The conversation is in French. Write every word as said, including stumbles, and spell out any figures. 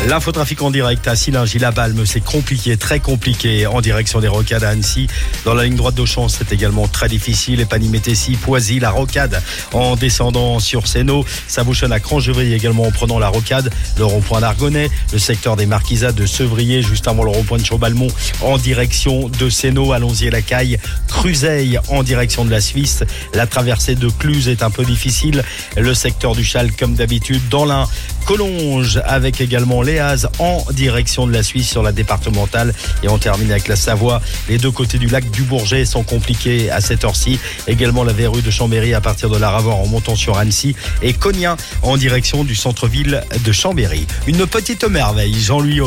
L'infotrafic en direct à Sillingy-la-Balme, c'est compliqué, très compliqué en direction des Rocades à Annecy. Dans la ligne droite d'Auchan, c'est également très difficile. Épany-Métessy, Poisy, la Rocade en descendant sur Sénaux. Ça bouchonne à Crangevry également en prenant la Rocade. Le rond-point d'Argonnet, le secteur des Marquisats de Sevrier, juste avant le rond-point de Chaubalmont en direction de Sénaux. Allons-y à la Caille, Cruzeil en direction de la Suisse. La traversée de Cluse est un peu difficile. Le secteur du Châle comme d'habitude. Dans l'Ain, Collonges avec également l'Éaz en direction de la Suisse sur la départementale. Et on termine avec la Savoie. Les deux côtés du lac du Bourget sont compliqués à cette heure-ci. Également la verrue de Chambéry à partir de la Ravore en montant sur Annecy. Et Cognin en direction du centre-ville de Chambéry. Une petite merveille, Jean-Louis